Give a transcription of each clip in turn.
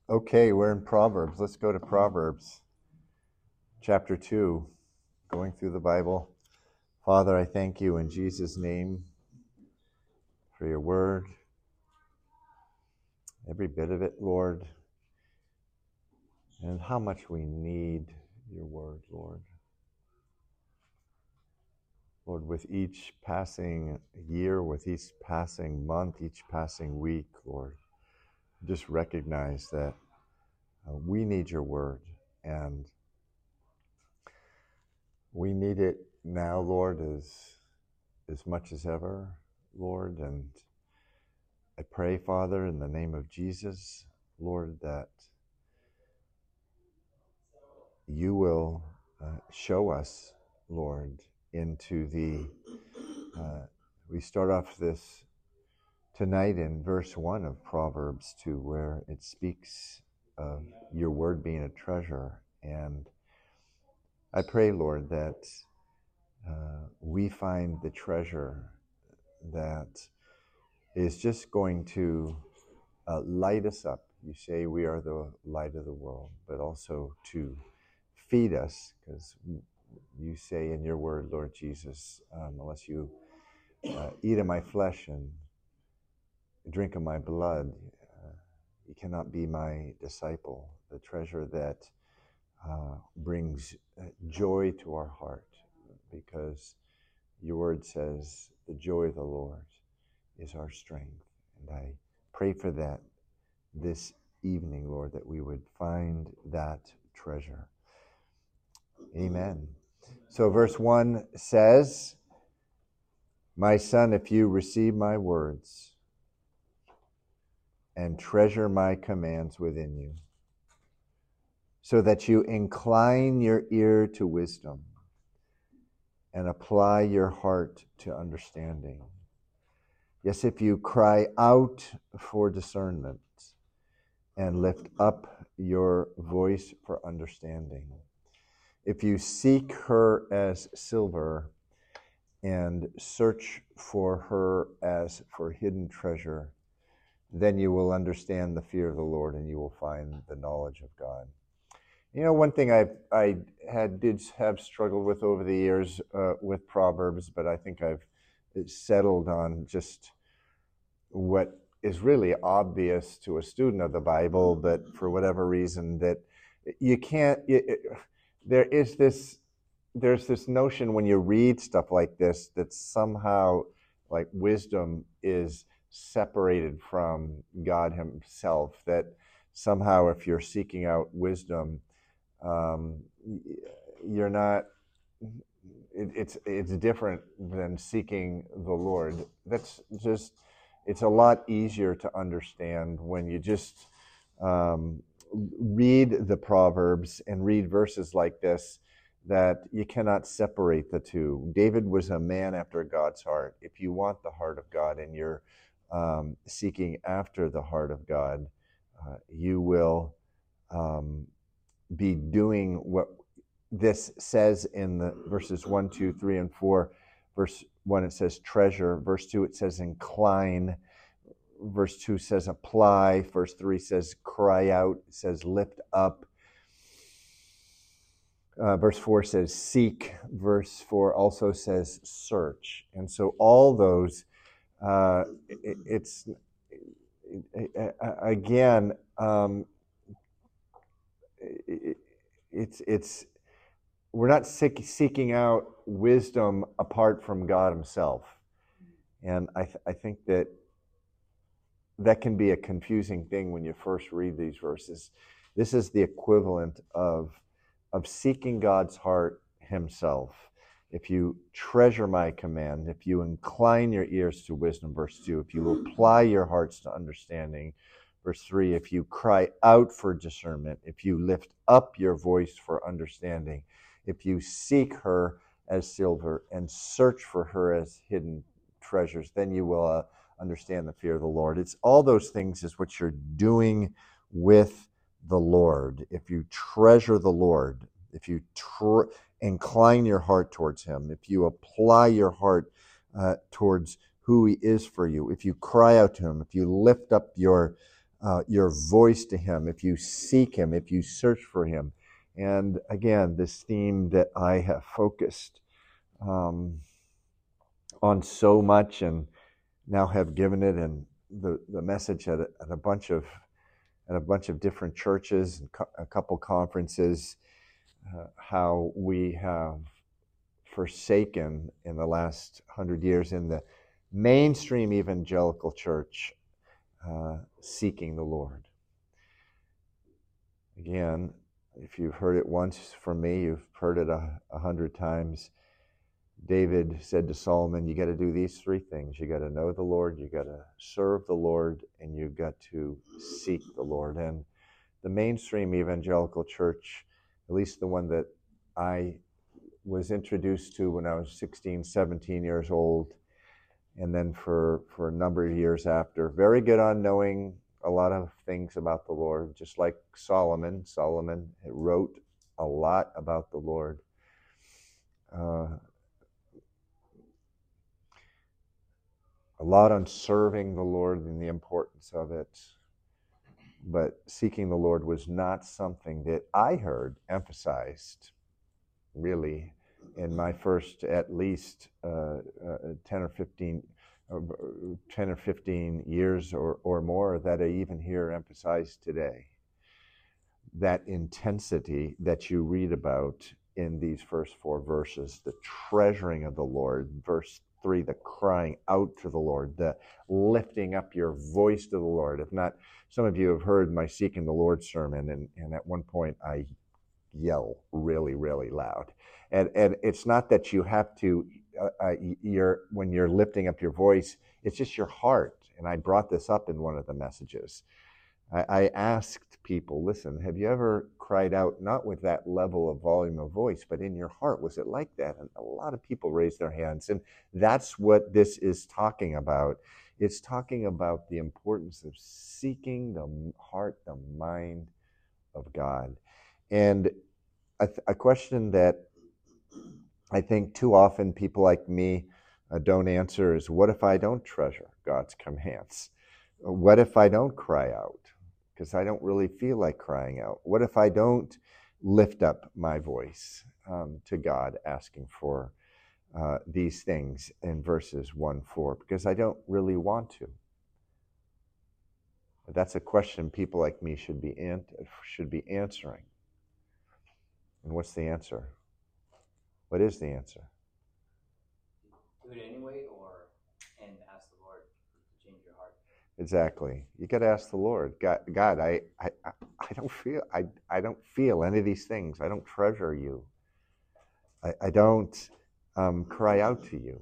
Okay, we're in Proverbs. Let's go to Proverbs chapter 2, going through the Bible. Father, I thank you in Jesus' name for your word, every bit of it, Lord, and how much we need your word, Lord. Lord, with each passing year, with each passing month, each passing week, Lord, just recognize that we need your word, and we need it now, Lord, as much as ever, Lord. And I pray, Father, in the name of Jesus, Lord, that you will show us, Lord, into we start off this tonight in verse 1 of Proverbs 2, where it speaks of your word being a treasure. And I pray, Lord, that we find the treasure that is just going to light us up. You say we are the light of the world, but also to feed us, because you say in your word, Lord Jesus, unless you eat of my flesh and drink of my blood, you cannot be my disciple. The treasure that brings joy to our heart, because your word says the joy of the Lord is our strength. And I pray for that this evening, Lord, that we would find that treasure. Amen. So verse 1 says, my son, if you receive my words and treasure my commands within you, so that you incline your ear to wisdom and apply your heart to understanding. Yes, if you cry out for discernment and lift up your voice for understanding. If you seek her as silver and search for her as for hidden treasure, then you will understand the fear of the Lord and you will find the knowledge of God. You know, one thing I did have struggled with over the years with Proverbs, but I think I've settled on just what is really obvious to a student of the Bible, but for whatever reason that you can't, there's this notion when you read stuff like this that somehow like wisdom is separated from God himself, that somehow if you're seeking out wisdom, you're not, it's different than seeking the Lord. That's just, it's a lot easier to understand when you just read the Proverbs and read verses like this, that you cannot separate the two. David was a man after God's heart. If you want the heart of God and you're seeking after the heart of God, you will be doing what this says in the verses 1, 2, 3, and 4. Verse 1, it says treasure. Verse 2, it says incline. Verse 2 says apply. Verse 3 says cry out. It says lift up. Verse 4 says seek. Verse 4 also says search. And so all those, we're not seeking out wisdom apart from God himself. And I think that can be a confusing thing when you first read these verses. This is the equivalent of seeking God's heart himself. If you treasure my command, if you incline your ears to wisdom, verse 2, if you apply your hearts to understanding, verse 3, if you cry out for discernment, if you lift up your voice for understanding, if you seek her as silver and search for her as hidden treasures, then you will understand the fear of the Lord. It's all those things is what you're doing with the Lord. If you treasure the Lord, if you incline your heart towards him, if you apply your heart towards who he is for you, if you cry out to him, if you lift up your your voice to him, if you seek him, if you search for him. And again, this theme that I have focused on so much and now have given it and the message at a bunch of different churches and a couple conferences, how we have forsaken in the last 100 years in the mainstream evangelical church seeking the Lord. Again, if you've heard it once from me, you've heard it 100 times. David said to Solomon, you got to do these three things. You got to know the Lord, you got to serve the Lord, and you got to seek the Lord. And the mainstream evangelical church, at least the one that I was introduced to when I was 16, 17 years old, and then for a number of years after, very good on knowing a lot of things about the Lord, just like Solomon. Solomon wrote a lot about the Lord. A lot on serving the Lord and the importance of it. But seeking the Lord was not something that I heard emphasized, really, in my first at least 10 or 15 years or more that I even hear emphasized today. That intensity that you read about in these first 4 verses, the treasuring of the Lord, verse 3, the crying out to the Lord, the lifting up your voice to the Lord. If not, some of you have heard my Seeking the Lord sermon, and at one point I yell really, really loud. And it's not that you have to, when you're lifting up your voice, it's just your heart. And I brought this up in one of the messages. I asked people, listen, have you ever cried out, not with that level of volume of voice, but in your heart? Was it like that? And a lot of people raised their hands. And that's what this is talking about. It's talking about the importance of seeking the heart, the mind of God. And a question that I think too often people like me don't answer is, what if I don't treasure God's commands? What if I don't cry out? Because I don't really feel like crying out. What if I don't lift up my voice to God, asking for these things in verses 1-4? Because I don't really want to. That's a question people like me should be answering. And what's the answer? What is the answer? Do it anyway, and ask the Lord to change your heart. Exactly. You got to ask the Lord. God, I don't feel any of these things. I don't treasure you. I don't cry out to you.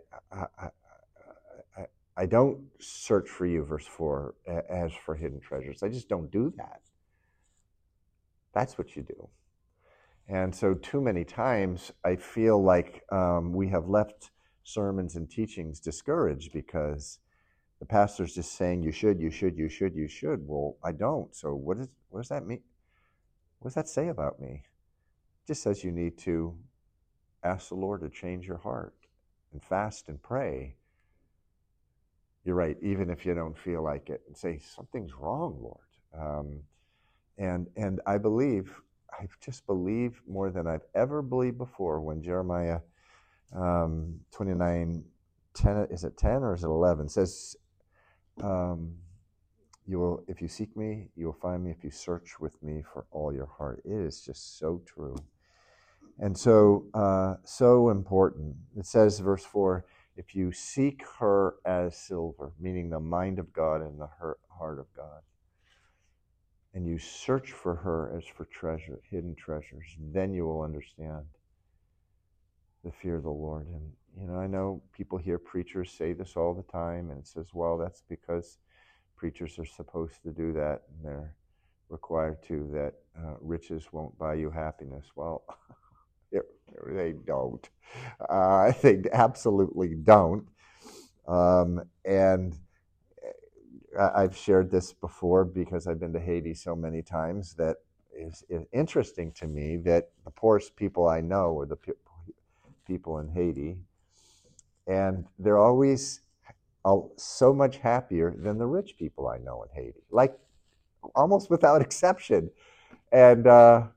I don't search for you, verse 4, as for hidden treasures. I just don't do that. That's what you do. And so too many times I feel like we have left sermons and teachings discouraged because the pastor's just saying you should. Well, I don't. So what does that mean? What does that say about me? It just says you need to ask the Lord to change your heart and fast and pray. You're right, even if you don't feel like it, and say, something's wrong, Lord. And I just believe more than I've ever believed before when Jeremiah 29:10, is it 10 or is it 11, says, if you seek me, you will find me if you search with me for all your heart. It is just so true. And so important. It says, verse 4, if you seek her as silver, meaning the mind of God and the heart of God, and you search for her as for treasure, hidden treasures, then you will understand the fear of the Lord. And, I know people hear preachers say this all the time, and it says, well, that's because preachers are supposed to do that, and they're required to, that riches won't buy you happiness. Well, they don't. They absolutely don't. And I've shared this before because I've been to Haiti so many times that it's interesting to me that the poorest people I know are the people in Haiti, and they're always so much happier than the rich people I know in Haiti. Like almost without exception. And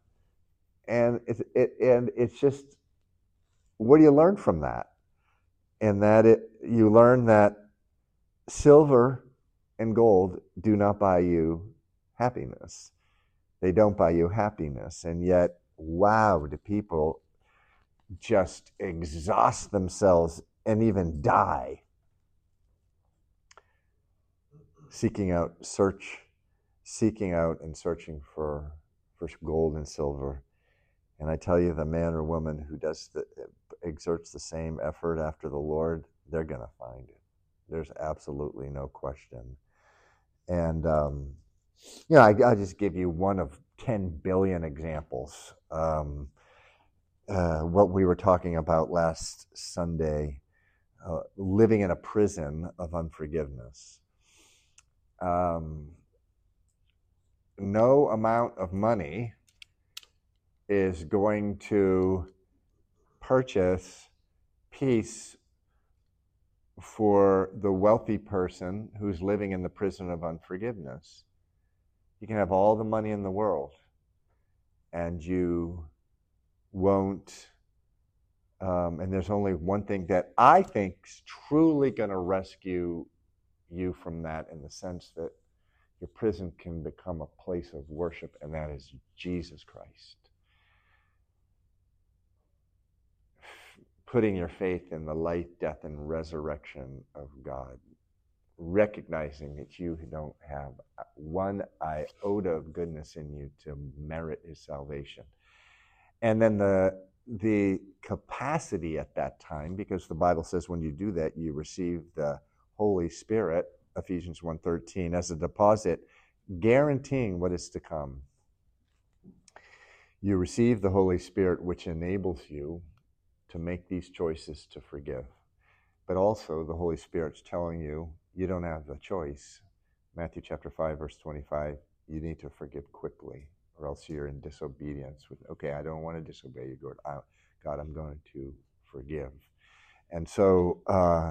it's just, what do you learn from that? And that you learn that silver and gold do not buy you happiness. They don't buy you happiness. And yet, wow, do people just exhaust themselves and even die seeking out and searching for gold and silver. And I tell you, the man or woman who exerts the same effort after the Lord, they're going to find it. There's absolutely no question. And I'll just give you one of 10 billion examples. What we were talking about last Sunday, living in a prison of unforgiveness. No amount of money is going to purchase peace for the wealthy person who's living in the prison of unforgiveness. You can have all the money in the world, and you won't, and there's only one thing that I think is truly going to rescue you from that, in the sense that your prison can become a place of worship, and that is Jesus Christ. Putting your faith in the life, death, and resurrection of God. Recognizing that you don't have one iota of goodness in you to merit his salvation. And then the capacity at that time, because the Bible says when you do that, you receive the Holy Spirit, Ephesians 1:13, as a deposit, guaranteeing what is to come. You receive the Holy Spirit, which enables you to make these choices to forgive. But also the Holy Spirit's telling you, you don't have the choice. Matthew chapter 5, verse 25, you need to forgive quickly, or else you're in disobedience with, okay, I don't want to disobey you, God, I'm going to forgive. And so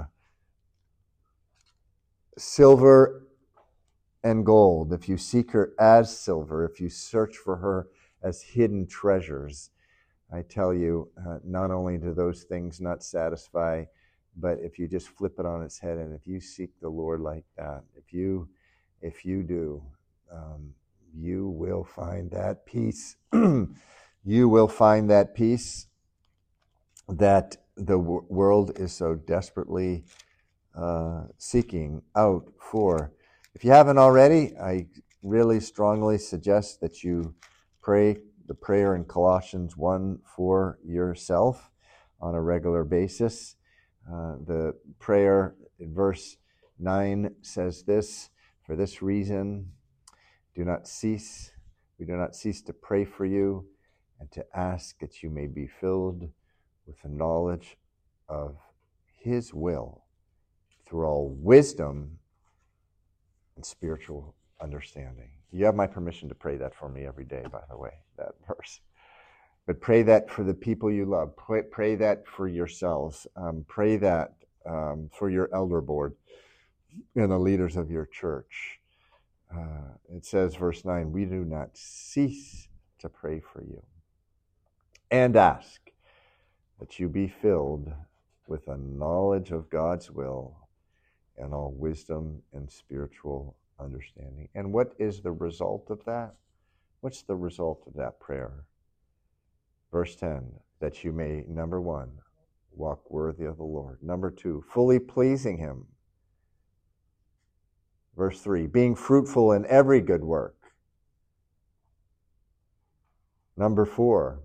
silver and gold, if you seek her as silver, if you search for her as hidden treasures, I tell you, not only do those things not satisfy, but if you just flip it on its head, and if you seek the Lord like that, if you do, you will find that peace. You will find that peace that the world is so desperately seeking out for. If you haven't already, I really strongly suggest that you pray the prayer in Colossians 1 for yourself on a regular basis. The prayer in verse 9 says this: for this reason, we do not cease to pray for you and to ask that you may be filled with the knowledge of his will through all wisdom and spiritual understanding. You have my permission to pray that for me every day, by the way, that verse. But pray that for the people you love. Pray that for yourselves. Pray that for your elder board and the leaders of your church. It says, verse 9, we do not cease to pray for you and ask that you be filled with a knowledge of God's will and all wisdom and spiritual understanding. And what is the result of that? What's the result of that prayer? Verse 10, that you may, number 1, walk worthy of the Lord. Number 2, fully pleasing him. Verse 3, being fruitful in every good work. Number 4,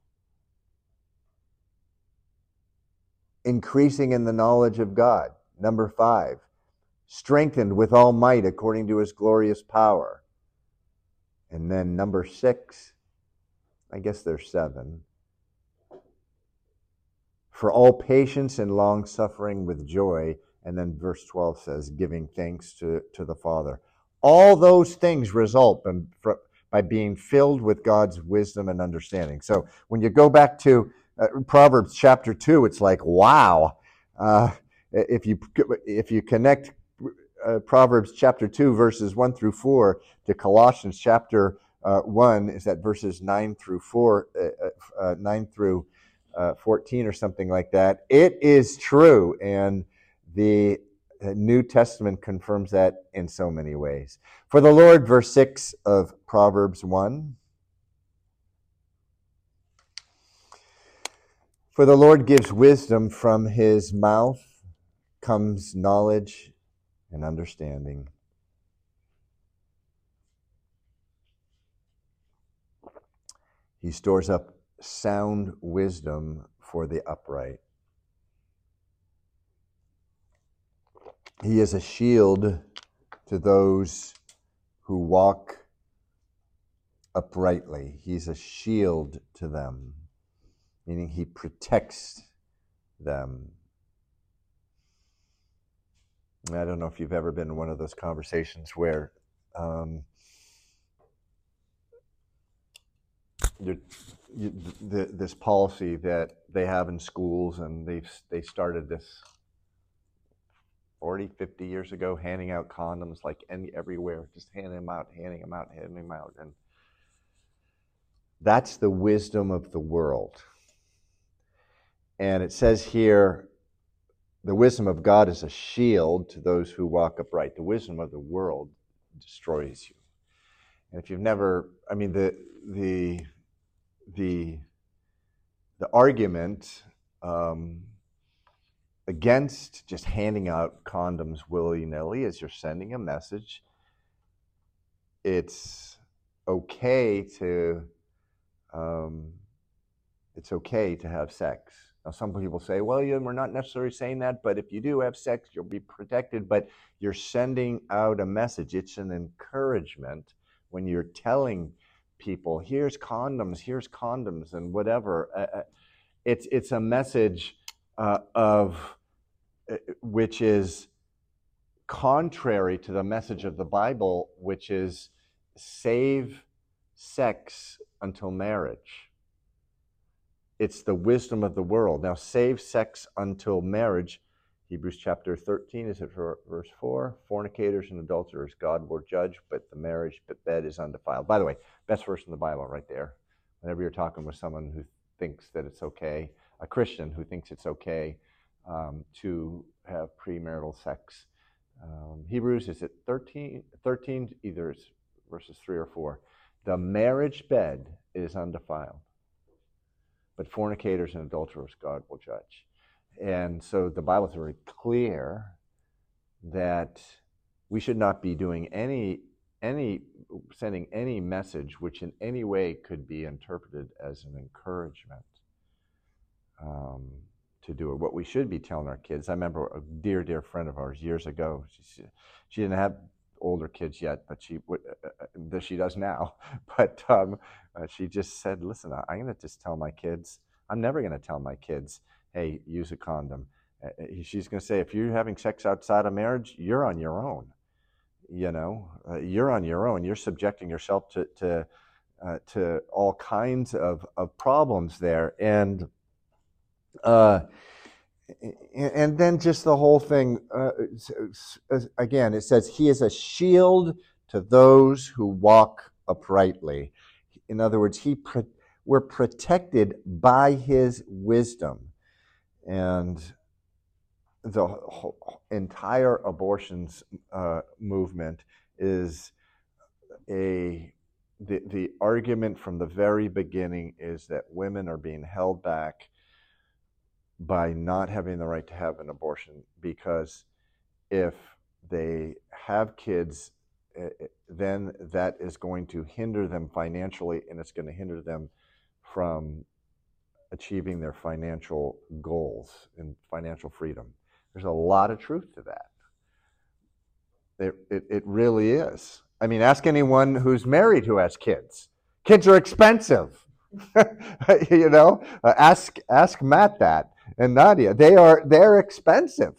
increasing in the knowledge of God. Number 5, strengthened with all might according to his glorious power. And then number 6, I guess there's 7, for all patience and long suffering with joy. And then verse 12 says, giving thanks to the Father. All those things result by being filled with God's wisdom and understanding. So when you go back to Proverbs chapter 2, it's like, wow. If you connect Proverbs chapter 2, verses 1 through 4, to Colossians chapter 1, is that verses 9 through 14 or something like that. It is true, and the New Testament confirms that in so many ways. For the Lord, verse 6 of Proverbs 1, for the Lord gives wisdom, from his mouth comes knowledge and understanding. He stores up sound wisdom for the upright. He is a shield to those who walk uprightly. He's a shield to them, meaning he protects them. I don't know if you've ever been in one of those conversations where this policy that they have in schools, and they started this 40, 50 years ago, handing out condoms like everywhere, just handing them out. And that's the wisdom of the world. And it says here, the wisdom of God is a shield to those who walk upright. The wisdom of the world destroys you. And if you've never, the argument against just handing out condoms willy-nilly is you're sending a message. It's okay to have sex. Now, some people say, well, we're not necessarily saying that, but if you do have sex, you'll be protected. But you're sending out a message. It's an encouragement when you're telling people, here's condoms, and whatever. It's a message which is contrary to the message of the Bible, which is save sex until marriage. It's the wisdom of the world. Now, save sex until marriage. Hebrews chapter 13, is it verse 4? Fornicators and adulterers God will judge, but the marriage bed is undefiled. By the way, best verse in the Bible right there. Whenever you're talking with someone who thinks that it's okay, a Christian who thinks it's okay to have premarital sex. Hebrews, is it 13, either it's verses 3 or 4. The marriage bed is undefiled, but fornicators and adulterers God will judge. And so the Bible is very clear that we should not be doing sending any message which in any way could be interpreted as an encouragement to do it. What we should be telling our kids, I remember a dear friend of ours years ago, she didn't have older kids yet, but she does now. But she just said, listen, I'm going to just tell my kids, I'm never going to tell my kids, hey, use a condom. She's going to say, if you're having sex outside of marriage, you're on your own. You're on your own. You're subjecting yourself to all kinds of problems there. And then just the whole thing, again, it says, he is a shield to those who walk uprightly. In other words, we're protected by his wisdom. And the whole entire abortions movement is the argument from the very beginning is that women are being held back by not having the right to have an abortion, because if they have kids, then that is going to hinder them financially, and it's going to hinder them from achieving their financial goals and financial freedom. There's a lot of truth to that. It really is. I mean, ask anyone who's married who has kids. Kids are expensive. Ask Matt that, and Nadia. They're expensive.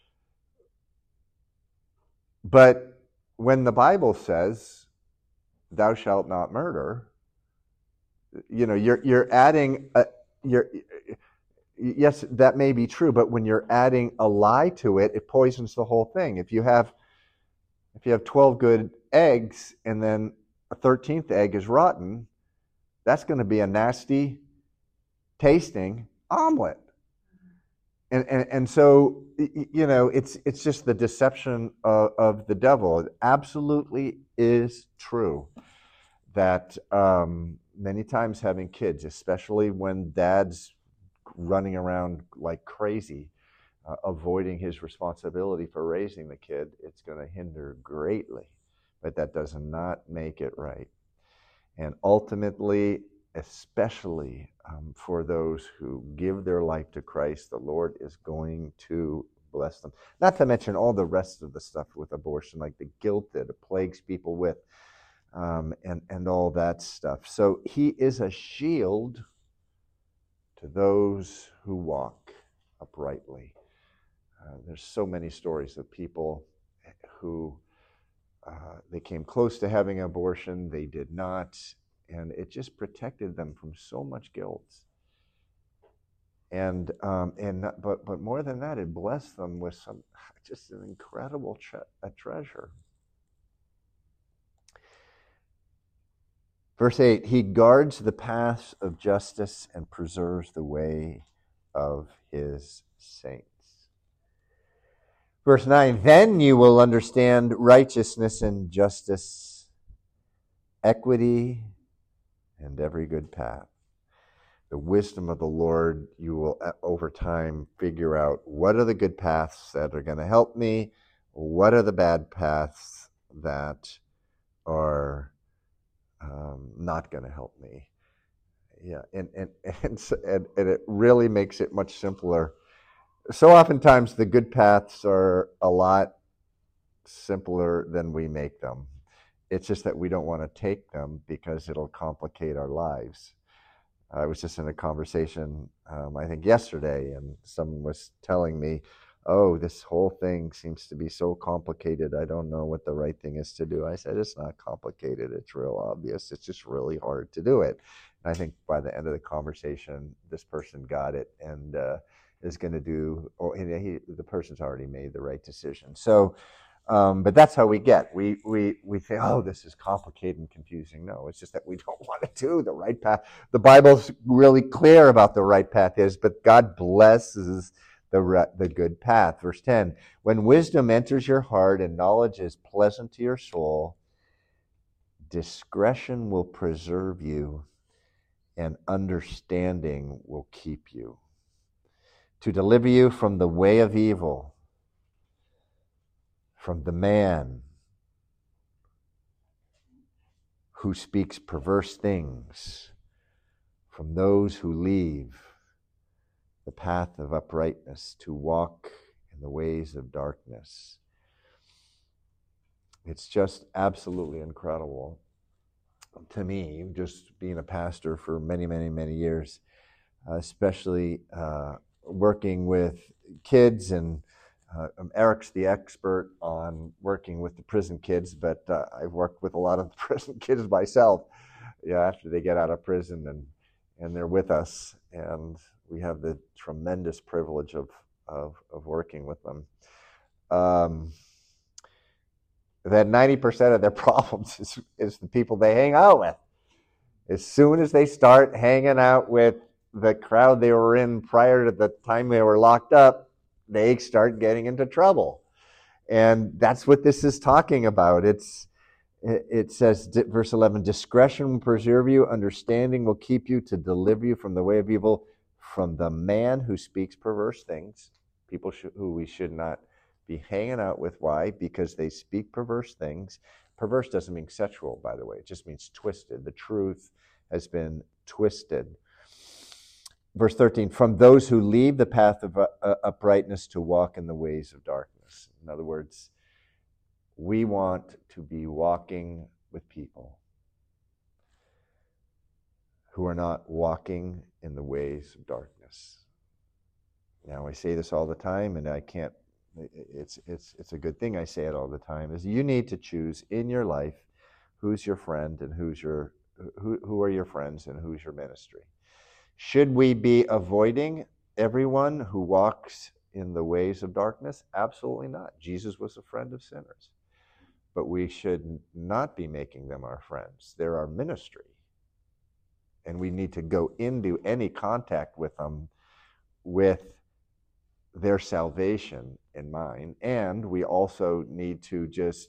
But when the Bible says, "Thou shalt not murder," you're adding yes, that may be true, but when you're adding a lie to it, it poisons the whole thing. If you have If you have 12 good eggs and then a 13th egg is rotten, that's going to be a nasty tasting omelet. And so, it's just the deception of the devil. It absolutely is true that many times having kids, especially when dad's running around like crazy, avoiding his responsibility for raising the kid, it's going to hinder greatly. But that does not make it right. And ultimately, especially for those who give their life to Christ, the Lord is going to bless them. Not to mention all the rest of the stuff with abortion, like the guilt that it plagues people with, and all that stuff. So he is a shield to those who walk uprightly. There's so many stories of people who they came close to having an abortion, they did not, and it just protected them from so much guilt. But more than that, it blessed them with just an incredible treasure. Verse 8, he guards the paths of justice and preserves the way of his saints. Verse 9, then you will understand righteousness and justice, equity, and every good path. The wisdom of the Lord, you will over time figure out what are the good paths that are going to help me, what are the bad paths that are not going to help me. Yeah, and it really makes it much simpler. So oftentimes the good paths are a lot simpler than we make them. It's just that we don't want to take them because it'll complicate our lives. I was just in a conversation, I think yesterday, and someone was telling me, oh, this whole thing seems to be so complicated. I don't know what the right thing is to do. I said, it's not complicated. It's real obvious. It's just really hard to do it. And I think by the end of the conversation, this person got it and is going to do, or the person's already made the right decision. So, but that's how we get. We say, oh, this is complicated and confusing. No, it's just that we don't want to do the right path. The Bible's really clear about the right path is, but God blesses the good path. Verse 10, when wisdom enters your heart and knowledge is pleasant to your soul, discretion will preserve you and understanding will keep you, to deliver you from the way of evil, from the man who speaks perverse things, from those who leave the path of uprightness to walk in the ways of darkness. It's just absolutely incredible to me, just being a pastor for many, many, many years, especially working with kids, and Eric's the expert on working with the prison kids, but I've worked with a lot of the prison kids myself, after they get out of prison and they're with us, and we have the tremendous privilege of working with them. That 90% of their problems is the people they hang out with. As soon as they start hanging out with the crowd they were in prior to the time they were locked up, they start getting into trouble. And that's what this is talking about. It says, verse 11, discretion will preserve you, understanding will keep you, to deliver you from the way of evil, from the man who speaks perverse things, people who we should not be hanging out with. Why? Because they speak perverse things. Perverse doesn't mean sexual, by the way. It just means twisted. The truth has been twisted. Verse 13, from those who leave the path of uprightness to walk in the ways of darkness. In other words, we want to be walking with people who are not walking in the ways of darkness. Now, I say this all the time, and I can't, it's a good thing I say it all the time, is you need to choose in your life who's your friend and who are your friends and who's your ministry. Should we be avoiding everyone who walks in the ways of darkness? Absolutely not. Jesus was a friend of sinners. but we should not be making them our friends. They're our ministry. And we need to go into any contact with them with their salvation in mind. And we also need to just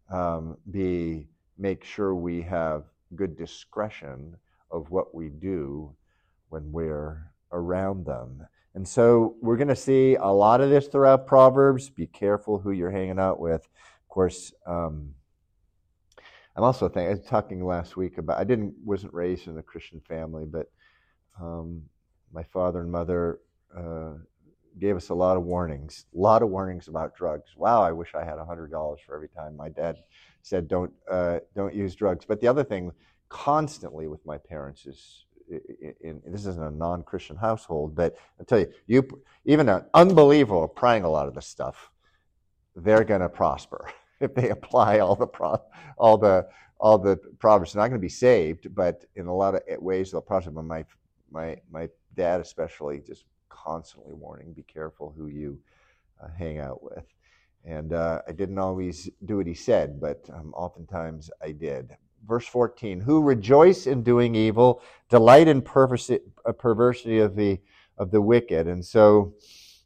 make sure we have good discretion of what we do when we're around them. And so we're going to see a lot of this throughout Proverbs. Be careful who you're hanging out with. Of course, I'm also talking last week about, I wasn't raised in a Christian family, but my father and mother gave us a lot of warnings about drugs. Wow, I wish I had $100 for every time my dad said don't use drugs. But the other thing constantly with my parents is, this isn't a non-Christian household, but I tell you, even an unbeliever praying a lot of this stuff, they're going to prosper if they apply all the proverbs. They're not going to be saved, but in a lot of ways they'll prosper. But my dad especially just constantly warning, be careful who you hang out with. And I didn't always do what he said, but oftentimes I did. Verse 14, who rejoice in doing evil, delight in perversity of the wicked. And so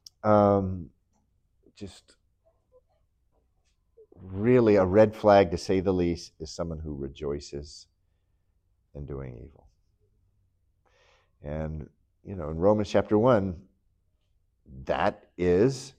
just really a red flag, to say the least, is someone who rejoices in doing evil. And, in Romans chapter 1, that is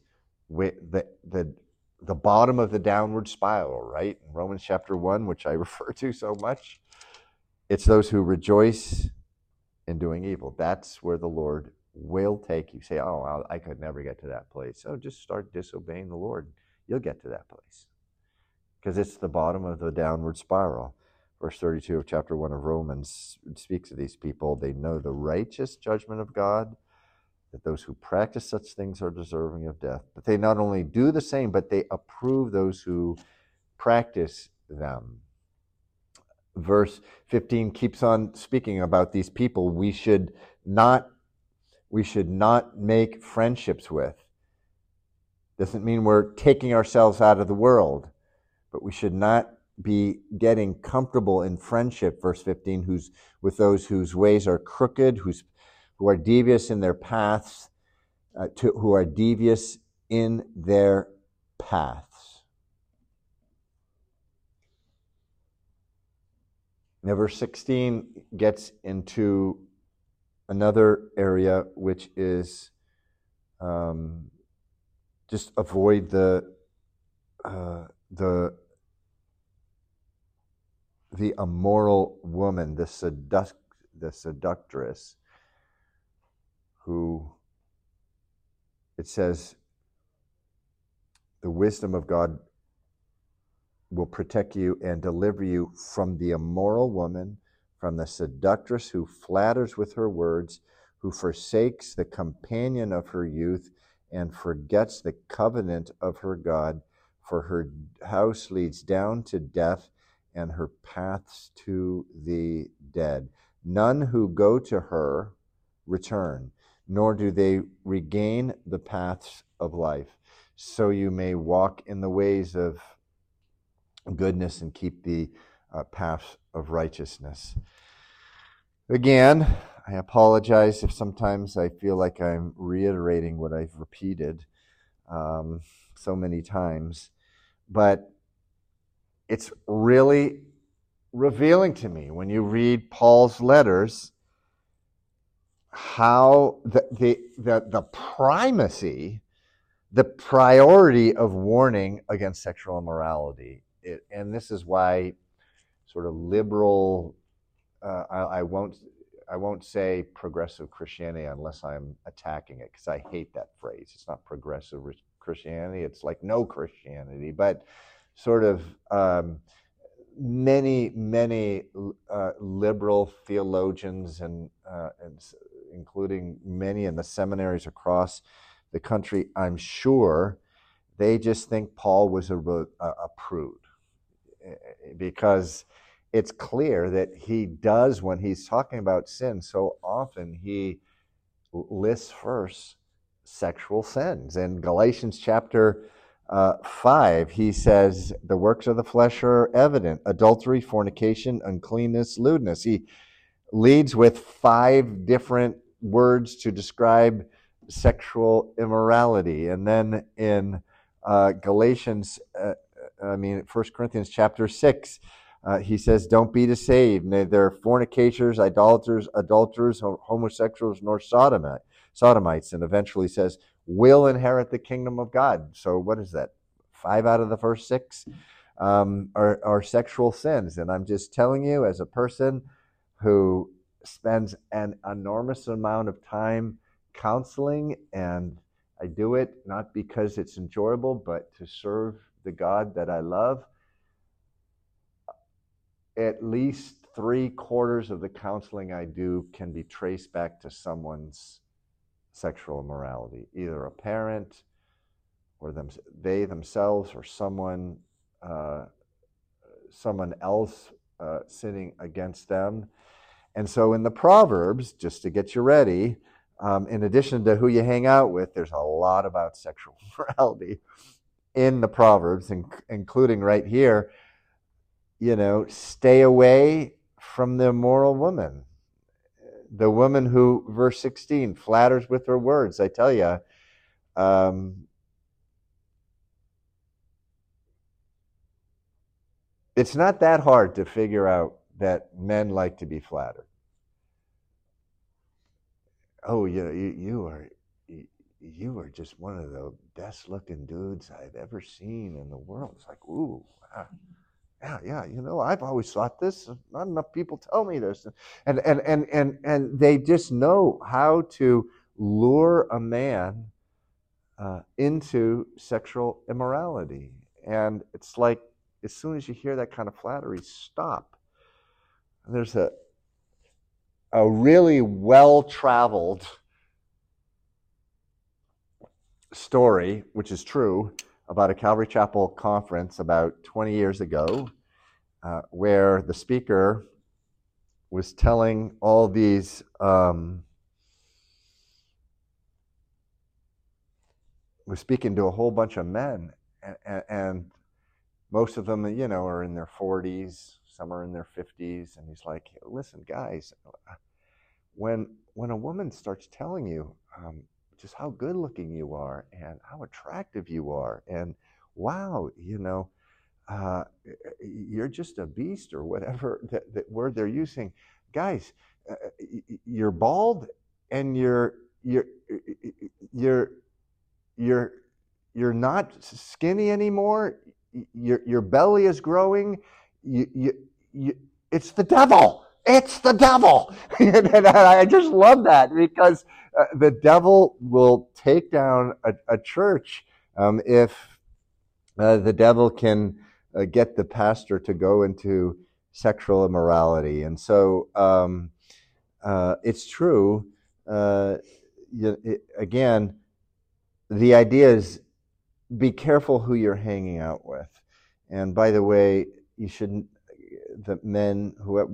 the bottom of the downward spiral, right? In Romans chapter 1, which I refer to so much, it's those who rejoice in doing evil. That's where the Lord will take you. Say, oh, I could never get to that place. So just start disobeying the Lord. You'll get to that place. Because it's the bottom of the downward spiral. Verse 32 of chapter 1 of Romans speaks of these people. They know the righteous judgment of God, that those who practice such things are deserving of death. But they not only do the same, but they approve those who practice them. Verse 15 keeps on speaking about these people we should not make friendships with. Doesn't mean we're taking ourselves out of the world, but we should not be getting comfortable in friendship, verse 15, with those whose ways are crooked, who are devious in their paths, who are devious in their paths. Now, verse 16 gets into another area, which is just avoid the immoral woman, the seductress, who, it says, the wisdom of God will protect you and deliver you from the immoral woman, from the seductress who flatters with her words, who forsakes the companion of her youth and forgets the covenant of her God, for her house leads down to death and her paths to the dead. None who go to her return, nor do they regain the paths of life. So you may walk in the ways of goodness and keep the paths of righteousness. Again, I apologize if sometimes I feel like I'm reiterating what I've repeated so many times, but it's really revealing to me when you read Paul's letters how the primacy, the priority of warning against sexual immorality. And this is why sort of liberal, I won't say progressive Christianity unless I'm attacking it, because I hate that phrase. It's not progressive Christianity. It's like no Christianity, but sort of many liberal theologians and including many in the seminaries across the country, I'm sure, they just think Paul was a prude, because it's clear that he does, when he's talking about sin, so often he lists first sexual sins. In Galatians chapter 5, he says, the works of the flesh are evident: adultery, fornication, uncleanness, lewdness. He leads with 5 different words to describe sexual immorality. And then in Galatians, 1 Corinthians chapter 6, he says, don't be deceived. Neither fornicators, idolaters, adulterers, homosexuals, nor sodomites. And eventually says, will inherit the kingdom of God. So what is that? 5 out of the first 6 are sexual sins. And I'm just telling you, as a person who spends an enormous amount of time counseling, and I do it not because it's enjoyable, but to serve the God that I love, at least 3/4 of the counseling I do can be traced back to someone's sexual immorality, either a parent or they themselves, or someone else sinning against them. And so in the Proverbs, just to get you ready, in addition to who you hang out with, there's a lot about sexual morality in the Proverbs, including right here, stay away from the immoral woman. The woman who, verse 16, flatters with her words. I tell you, it's not that hard to figure out that men like to be flattered. Oh, you are just one of the best looking dudes I've ever seen in the world. It's like, ooh, yeah, I've always thought this. Not enough people tell me this. And they just know how to lure a man into sexual immorality. And it's like, as soon as you hear that kind of flattery, stop. There's a really well-traveled story, which is true, about a Calvary Chapel conference about 20 years ago, where the speaker was telling all these was speaking to a whole bunch of men, and most of them, are in their 40s, some are in their 50s, and he's like, listen, guys, when a woman starts telling you just how good looking you are and how attractive you are, and wow, you're just a beast, or whatever that word they're using, guys, you're bald and you're not skinny anymore. Your belly is growing. It's the devil. It's the devil. And I just love that, because the devil will take down a church if the devil can get the pastor to go into sexual immorality. And so it's true. Again, the idea is, be careful who you're hanging out with. And by the way, you shouldn't, the men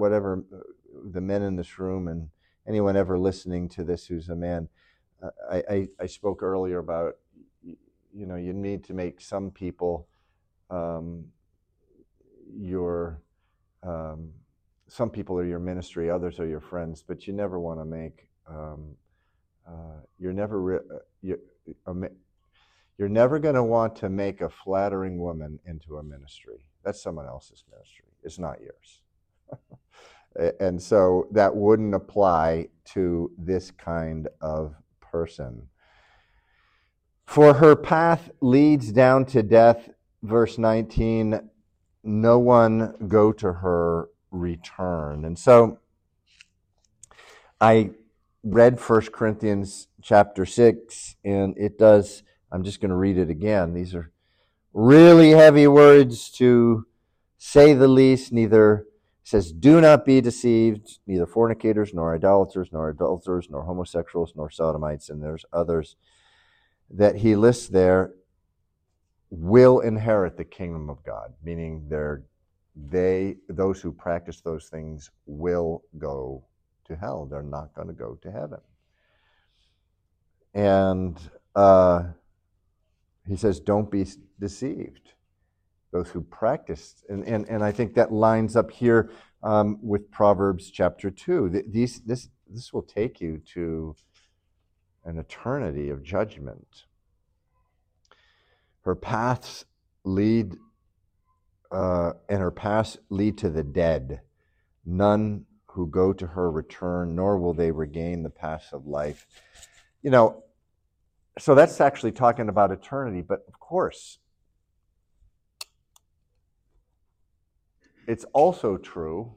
in this room, and anyone ever listening to this who's a man, I spoke earlier about, you need to make some people some people are your ministry, others are your friends, but you never want to make you're never going to want to make a flattering woman into a ministry. That's someone else's ministry. It's not yours. And so that wouldn't apply to this kind of person. For her path leads down to death, verse 19, no one go to her return. And so I read 1 Corinthians chapter 6, and it does, I'm just going to read it again. These are really heavy words, to say the least. It says, do not be deceived, neither fornicators, nor idolaters, nor homosexuals, nor sodomites, and there's others that he lists there, will inherit the kingdom of God, meaning those who practice those things will go to hell. They're not going to go to heaven. And He says, don't be deceived. Those who practice, and I think that lines up here with Proverbs chapter 2. This will take you to an eternity of judgment. Her paths lead, and her paths lead to the dead. None who go to her return, nor will they regain the paths of life. You know, so that's actually talking about eternity, but of course, it's also true.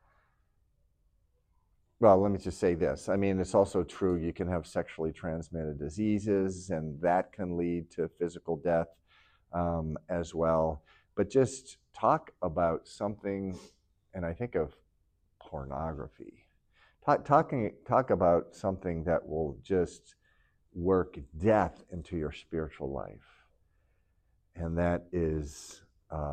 Well, let me just say this. I mean, it's also true you can have sexually transmitted diseases, and that can lead to physical death as well. But just talk about something, and I think of pornography. Talk about something that will just work death into your spiritual life, and that is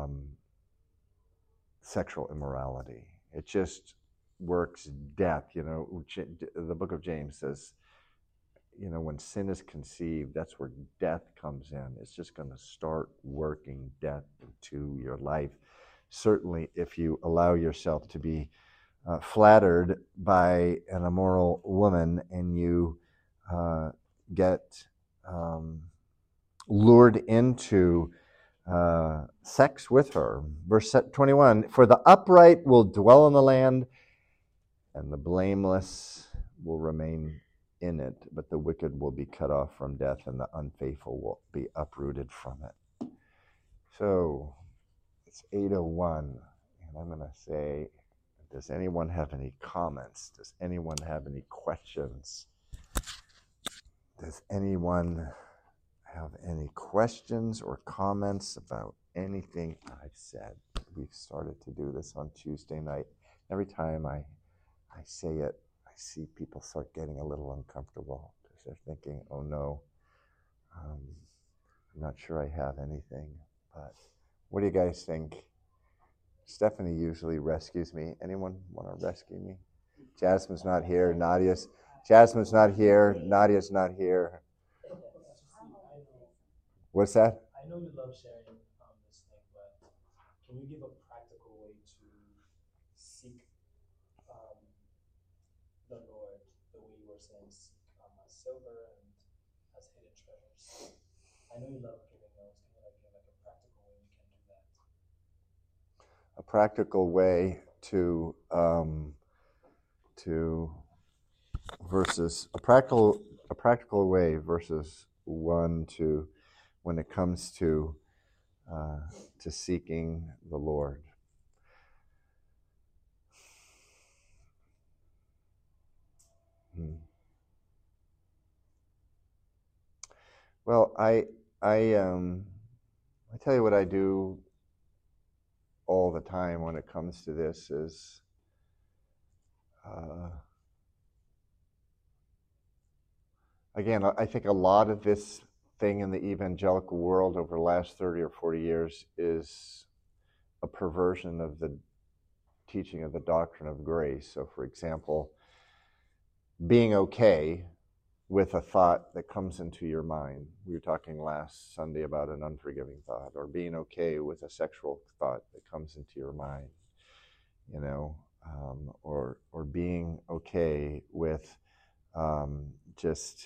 sexual immorality. It just works death. You know, the book of James says, you know, when sin is conceived, that's where death comes in. It's just going to start working death into your life. Certainly, if you allow yourself to be flattered by an immoral woman and you get lured into sex with her. Verse 21, for the upright will dwell in the land, and the blameless will remain in it, but the wicked will be cut off from death, and the unfaithful will be uprooted from it. So it's 8:01, and I'm going to say, does anyone have any comments? Does anyone have any questions? Does anyone have any questions or comments about anything I've said? We've started to do this on Tuesday night. Every time I say it, I see people start getting a little uncomfortable because they're thinking, oh no, I'm not sure I have anything. But what do you guys think? Stephanie usually rescues me. Anyone want to rescue me? Jasmine's not here. Jasmine's not here. Nadia's not here. What's that? I know you love sharing this thing, but can you give a practical way to seek the Lord the way you were saying, seek as silver and as hidden treasures? I know you love giving those. Can you give like a practical way we can do that? A practical way to versus a practical way versus one to when it comes to seeking the Lord. Well, I tell you what I do all the time when it comes to this is again, I think a lot of this thing in the evangelical world over the last 30 or 40 years is a perversion of the teaching of the doctrine of grace. So, for example, being okay with a thought that comes into your mind. We were talking last Sunday about an unforgiving thought, or being okay with a sexual thought that comes into your mind, you know, or being okay with just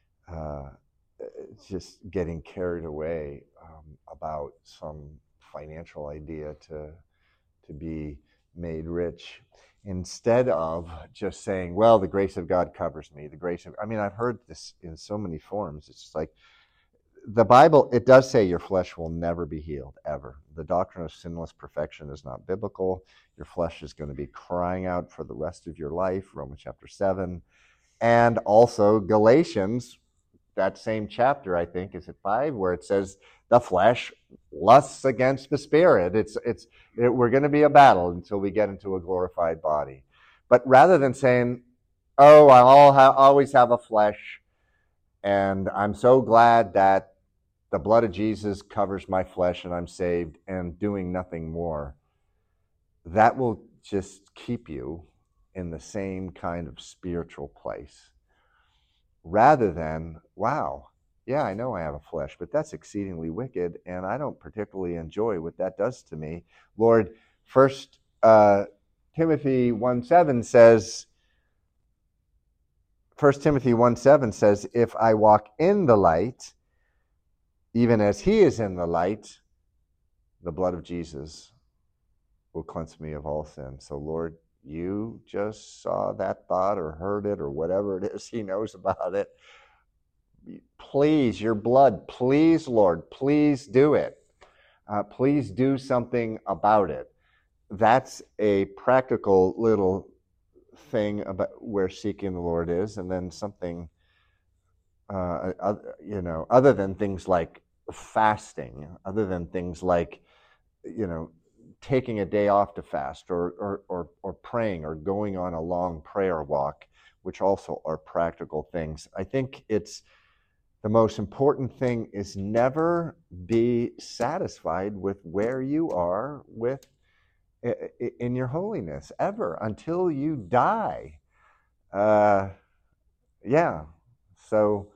getting carried away about some financial idea to be made rich, instead of just saying, well, the grace of God covers me. I've heard this in so many forms. It's just like the Bible, it does say your flesh will never be healed, ever. The doctrine of sinless perfection is not biblical. Your flesh is going to be crying out for the rest of your life, Romans chapter 7. And also Galatians, that same chapter, I think, is it 5, where it says the flesh lusts against the spirit. We're going to be a battle until we get into a glorified body. But rather than saying, oh, always have a flesh, and I'm so glad that the blood of Jesus covers my flesh and I'm saved, and doing nothing more, that will just keep you in the same kind of spiritual place. Rather than, wow, yeah, I know I have a flesh, but that's exceedingly wicked, and I don't particularly enjoy what that does to me. Lord, First Timothy 1:7 says, 1 Timothy 1:7 says, if I walk in the light, even as he is in the light, the blood of Jesus will cleanse me of all sin. So, Lord, you just saw that thought or heard it or whatever it is he knows about it. Please, your blood, please, Lord, please do it. Please do something about it. That's a practical little thing about where seeking the Lord is, and then something, other than things like fasting, other than things like, taking a day off to fast, or praying, or going on a long prayer walk, which also are practical things. I think it's the most important thing is never be satisfied with where you are in your holiness ever until you die. Yeah. So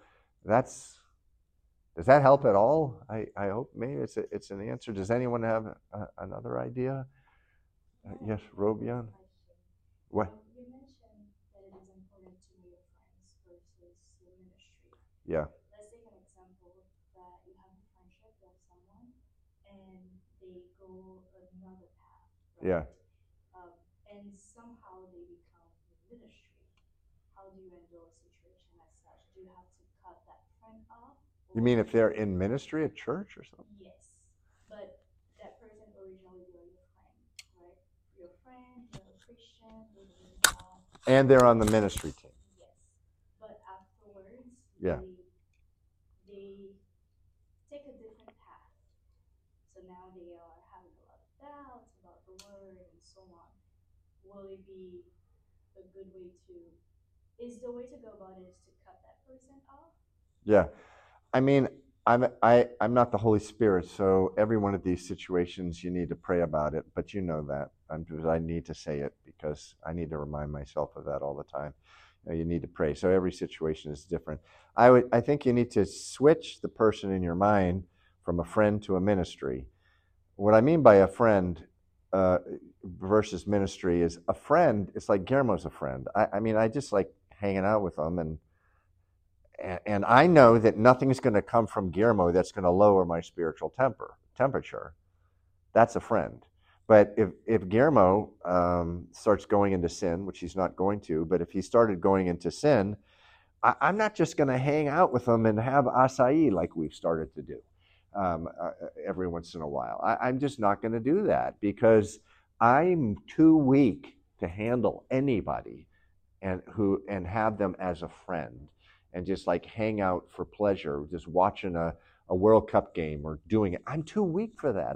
does that help at all? I hope maybe it's an answer. Does anyone have another idea? Yes, Robian. What? You mentioned that it is important to know your friends versus your ministry. Yeah. Let's take an example that you have a friendship with someone and they go another path. Right? Yeah. And somehow they become your ministry. How do you handle a situation as such? Do you have to cut that friend off? You mean if they're in ministry at church or something? Yes, but that person originally they were your friend, right? Your friend, you're a Christian, and they're on the ministry team. Yes, but afterwards, yeah, they take a different path. So now they are having a lot of doubts about the word and so on. Will it be a good way to? Is the way to go about it is to cut that person off? Yeah. I mean, I'm not the Holy Spirit, so every one of these situations you need to pray about it. But you know that I need to say it because I need to remind myself of that all the time. You need to pray. So every situation is different. I think you need to switch the person in your mind from a friend to a ministry. What I mean by a friend versus ministry is a friend. It's like Guillermo's a friend. I mean, I just like hanging out with them and I know that nothing's going to come from Guillermo that's going to lower my spiritual temperature. That's a friend. But if Guillermo starts going into sin, which he's not going to, but if he started going into sin, I'm not just going to hang out with him and have acai like we've started to do every once in a while. I'm just not going to do that because I'm too weak to handle anybody and have them as a friend. And just like hang out for pleasure, just watching a World Cup game or doing it. I'm too weak for that.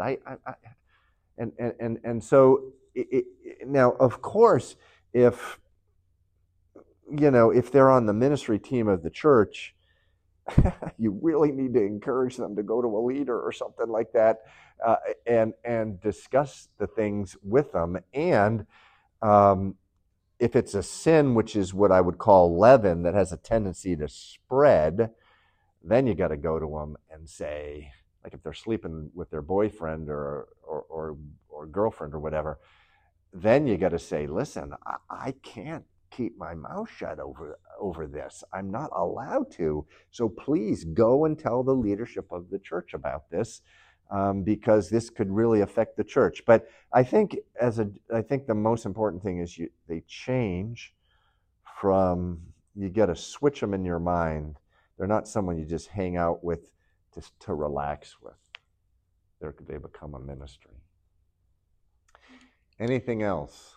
So now, of course, if they're on the ministry team of the church, you really need to encourage them to go to a leader or something like that, and discuss the things with them. And if it's a sin, which is what I would call leaven, that has a tendency to spread, then you got to go to them and say, like if they're sleeping with their boyfriend or girlfriend or whatever, then you got to say, listen, I can't keep my mouth shut over this. I'm not allowed to. So please go and tell the leadership of the church about this. Because this could really affect the church. But I think the most important thing is they change from, you got to switch them in your mind. They're not someone you just hang out with to relax with. They become a ministry. Anything else?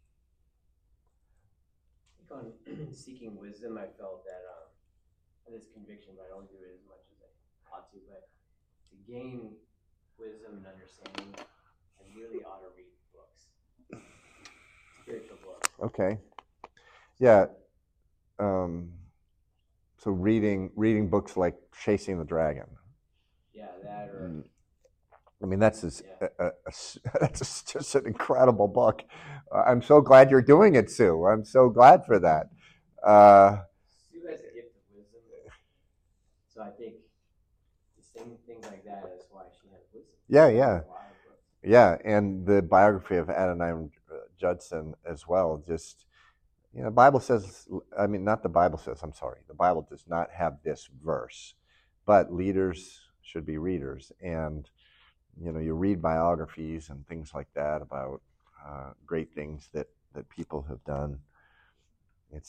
I think on seeking wisdom, I felt that this conviction, but I don't do it as much as I ought to, but to gain wisdom and understanding, I really ought to read books, spiritual books. Okay. Yeah. So reading books like Chasing the Dragon. Yeah, that or. I mean, that's just an incredible book. I'm so glad you're doing it, Sue. I'm so glad for that. Sue has a gift of wisdom, so I think things like that. That's why she has wisdom. Yeah. A lot of books. Yeah, and the biography of Adoniram Judson as well. Just, the Bible says, not the Bible says, I'm sorry, the Bible does not have this verse, but leaders should be readers. And, you read biographies and things like that about great things that people have done. It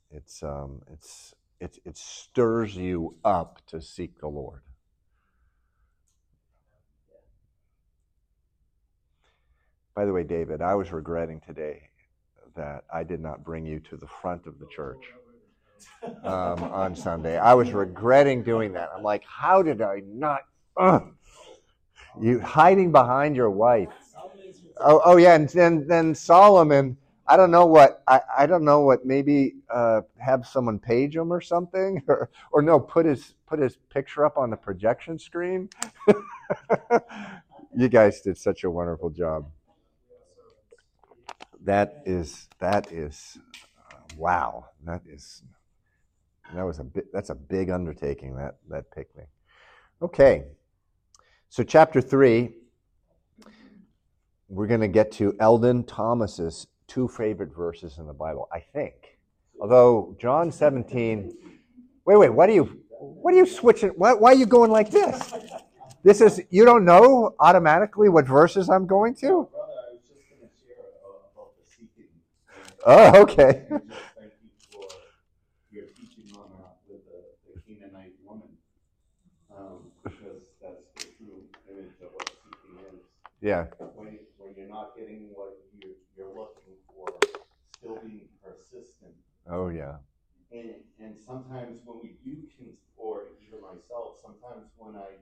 stirs you up to seek the Lord. By the way, David, I was regretting today that I did not bring you to the front of the church on Sunday. I was regretting doing that. I'm like, how did I not? You hiding behind your wife. Oh yeah, and then Solomon. I don't know what. I don't know what. Maybe have someone page him or something, or no, put his picture up on the projection screen. You guys did such a wonderful job. That is wow. That's a big undertaking, that picnic. Okay. So chapter 3, we're going to get to Eldon Thomas's 2 favorite verses in the Bible, I think. Although John 17, wait, what are you switching? Why are you going like this? This is, you don't know automatically what verses I'm going to? Oh, okay. And just thank you for your teaching on with the Canaanite woman, because that's the true image of what seeking is. Yeah. When you're not getting what you're looking for, still being persistent. Oh, yeah. And sometimes when we do, or even myself, sometimes when I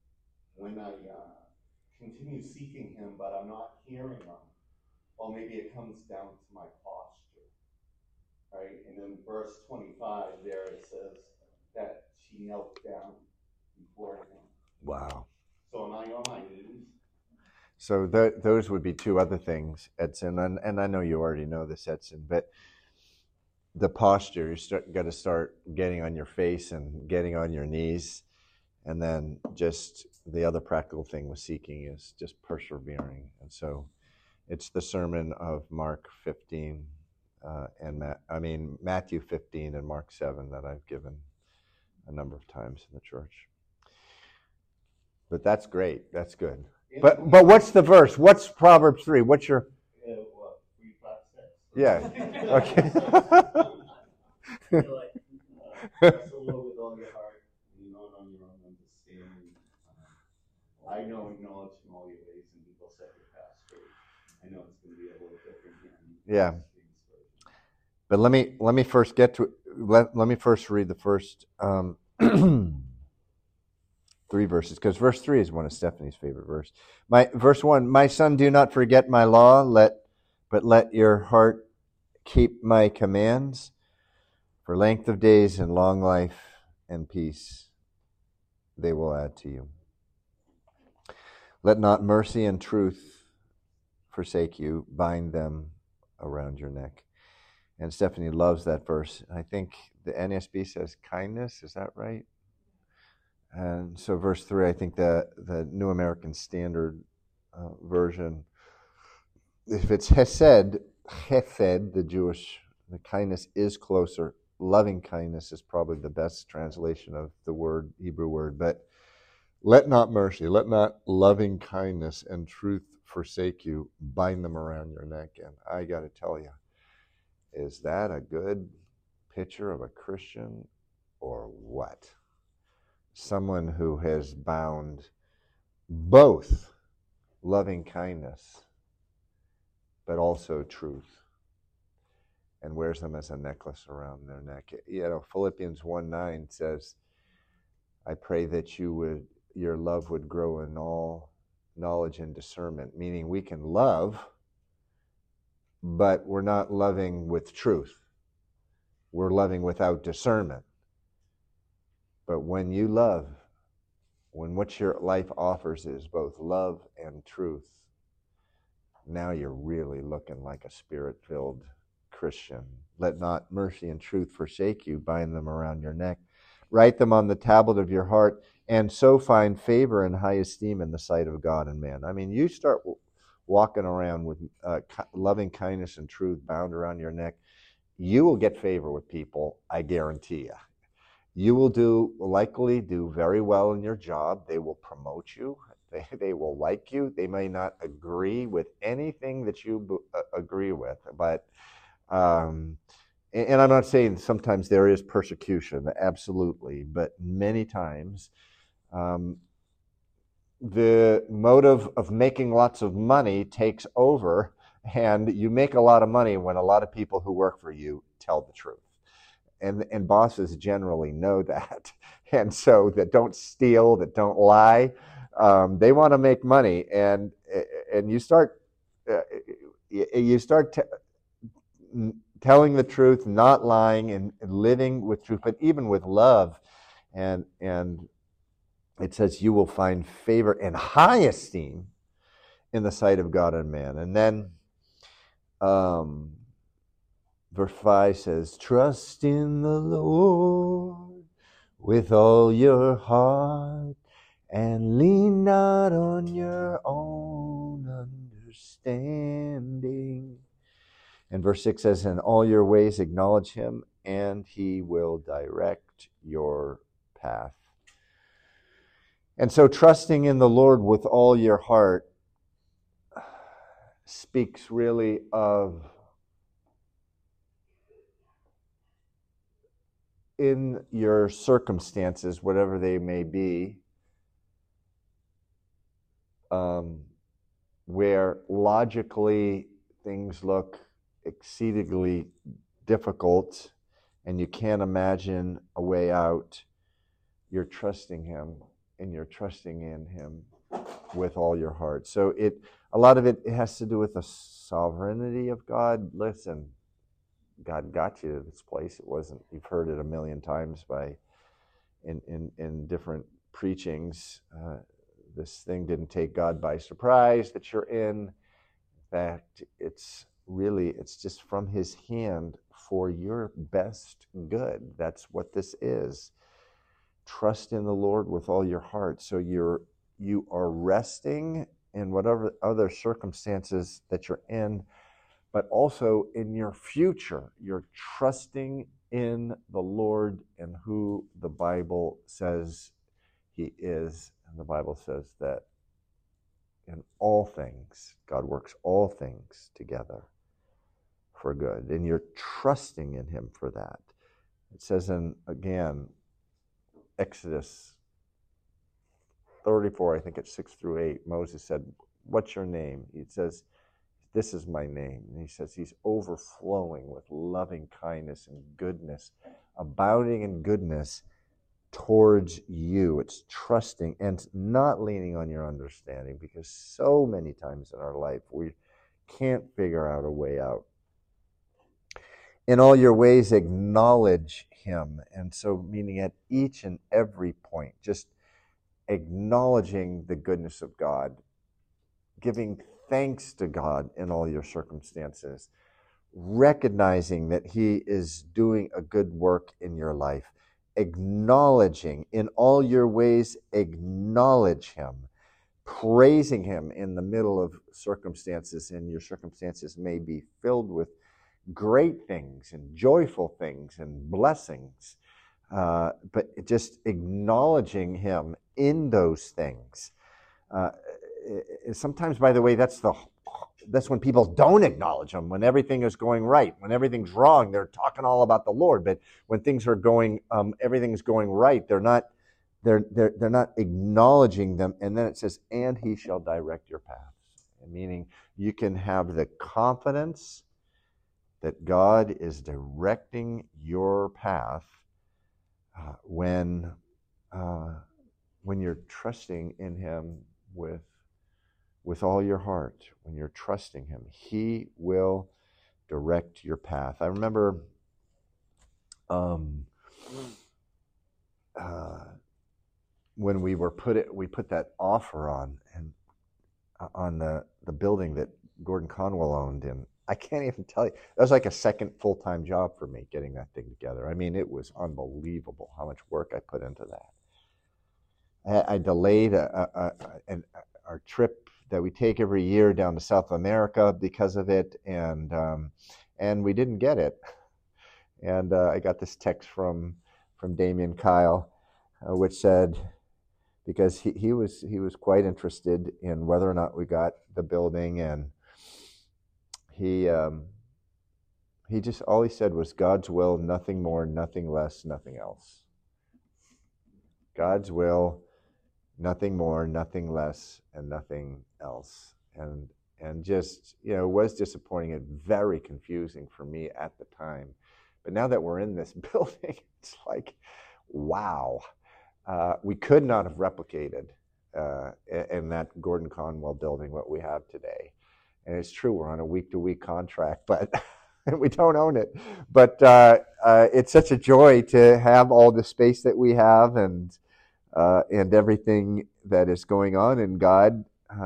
continue seeking Him, but I'm not hearing Him, well, maybe it comes down to my posture, right? And in verse 25 there it says that she knelt down before Him. Wow. So am I on my knees? So those would be 2 other things, Edson, and I know you already know this, Edson, but the posture, you got to start getting on your face and getting on your knees, and then just the other practical thing with seeking is just persevering. And so it's the sermon of Mark 15 and Matthew 15 and Mark 7 that I've given a number of times in the church. But that's great. That's good. But what's the verse? What's Proverbs 3? What's your? 3, 5, 6. Yeah. Okay. Press the Lord with all your heart, and not on your own understanding. I know, acknowledge in all your ways, and He will set your path straight. I know it's going to be a little different here. Yeah. But let me first get to let me first read the first 3 verses, because verse 3 is one of Stephanie's favorite verse. Verse 1, my son, do not forget my law, but let your heart keep my commands. For length of days and long life and peace they will add to you. Let not mercy and truth forsake you. Bind them around your neck. And Stephanie loves that verse. I think the NSB says kindness. Is that right? And so verse 3, I think the New American Standard version, if it's hesed, the kindness is closer. Loving kindness is probably the best translation of the Hebrew word. But let not mercy, let not loving kindness and truth forsake you. Bind them around your neck. And I got to tell you, is that a good picture of a Christian or what? Someone who has bound both loving kindness but also truth and wears them as a necklace around their neck. Philippians 1:9 says, I pray that your love would grow in all knowledge and discernment, meaning we can love, but we're not loving with truth. We're loving without discernment. But when you love, when what your life offers is both love and truth, now you're really looking like a Spirit-filled Christian. Let not mercy and truth forsake you. Bind them around your neck. Write them on the tablet of your heart. and so find favor and high esteem in the sight of God and man. I mean, you start walking around with loving kindness and truth bound around your neck, you will get favor with people, I guarantee you. You will likely do very well in your job. They will promote you. They will like you. They may not agree with anything that you agree with, but and I'm not saying sometimes there is persecution, absolutely, but many times the motive of making lots of money takes over, and you make a lot of money when a lot of people who work for you tell the truth. And bosses generally know that, and so that don't steal, that don't lie. They want to make money, and you start telling the truth, not lying, and living with truth, but even with love, and it says you will find favor and high esteem in the sight of God and man. And then verse 5 says, trust in the Lord with all your heart and lean not on your own understanding. And verse 6 says, in all your ways acknowledge him, and he will direct your path. And so trusting in the Lord with all your heart speaks really of in your circumstances, whatever they may be, where logically things look exceedingly difficult and you can't imagine a way out, you're trusting him and you're trusting in him with all your heart. So a lot of it has to do with the sovereignty of God. Listen, God got you to this place. It wasn't, you've heard it a million times in different preachings. This thing didn't take God by surprise that you're in. In fact, it's just from his hand for your best good. That's what this is. Trust in the Lord with all your heart. So you are resting in whatever other circumstances that you're in, but also in your future. You're trusting in the Lord and who the Bible says he is. And the Bible says that in all things, God works all things together for good. And you're trusting in him for that. It says in, again, Exodus 34, I think it's 6 through 8, Moses said, what's your name? He says, this is my name. And he says he's overflowing with loving kindness and goodness, abounding in goodness towards you. It's trusting and not leaning on your understanding, because so many times in our life we can't figure out a way out. In all your ways acknowledge him. And so meaning at each and every point, just acknowledging the goodness of God, giving thanks to God in all your circumstances, recognizing that he is doing a good work in your life, acknowledging in all your ways, acknowledge him, praising him in the middle of circumstances, and your circumstances may be filled with great things and joyful things and blessings, but just acknowledging him in those things. Sometimes, by the way, that's when people don't acknowledge him. When everything is going right, when everything's wrong, they're talking all about the Lord. But when things are going, everything's going right, they're not acknowledging them. And then it says, "And he shall direct your paths," meaning you can have the confidence that God is directing your path when you're trusting in him with all your heart. When you're trusting him, he will direct your path. I remember when we put that offer on the building that Gordon Conwell owned, and I can't even tell you, that was like a second full-time job for me, getting that thing together. I mean, it was unbelievable how much work I put into that. I delayed our trip that we take every year down to South America because of it, and we didn't get it. And I got this text from Damien Kyle, which said, because he was quite interested in whether or not we got the building, and he just, all he said was, God's will, nothing more, nothing less, nothing else. God's will, nothing more, nothing less, and nothing else. And just, it was disappointing and very confusing for me at the time. But now that we're in this building, it's like, wow. We could not have replicated in that Gordon Conwell building what we have today. And it's true, we're on a week-to-week contract, but we don't own it. But it's such a joy to have all the space that we have, and everything that is going on. And God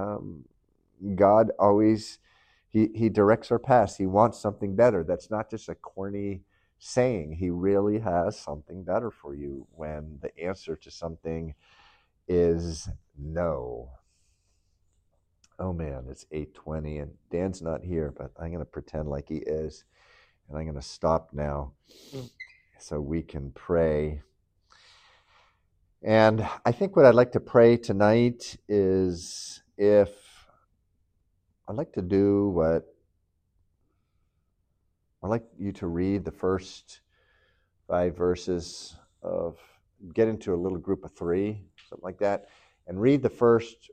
always, He directs our paths. He wants something better. That's not just a corny saying. He really has something better for you when the answer to something is no. Oh man, it's 8:20 and Dan's not here, but I'm going to pretend like he is, and I'm going to stop now so we can pray. And I think what I'd like to pray tonight is, if I'd like to do what I'd like you to read the first 5 verses get into a little group of 3, something like that, and read the first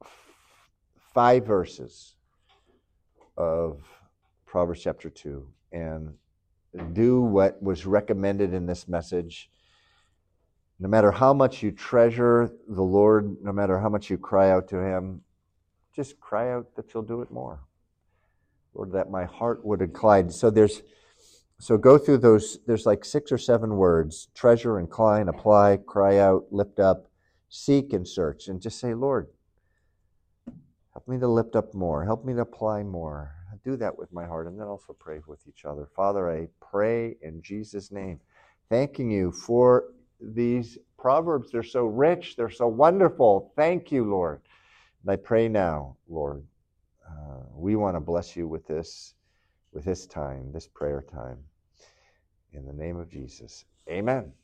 5 verses of Proverbs chapter 2, and do what was recommended in this message. No matter how much you treasure the Lord, no matter how much you cry out to Him, just cry out that you'll do it more. Lord, that my heart would incline. So go through those. There's like 6 or 7 words: treasure, incline, apply, cry out, lift up, seek, and search. And just say, Lord, help me to lift up more. Help me to apply more. Do that with my heart, and then also pray with each other. Father, I pray in Jesus' name, thanking you for these Proverbs. They're so rich. They're so wonderful. Thank you, Lord. And I pray now, Lord, we want to bless you with this time, this prayer time. In the name of Jesus, amen.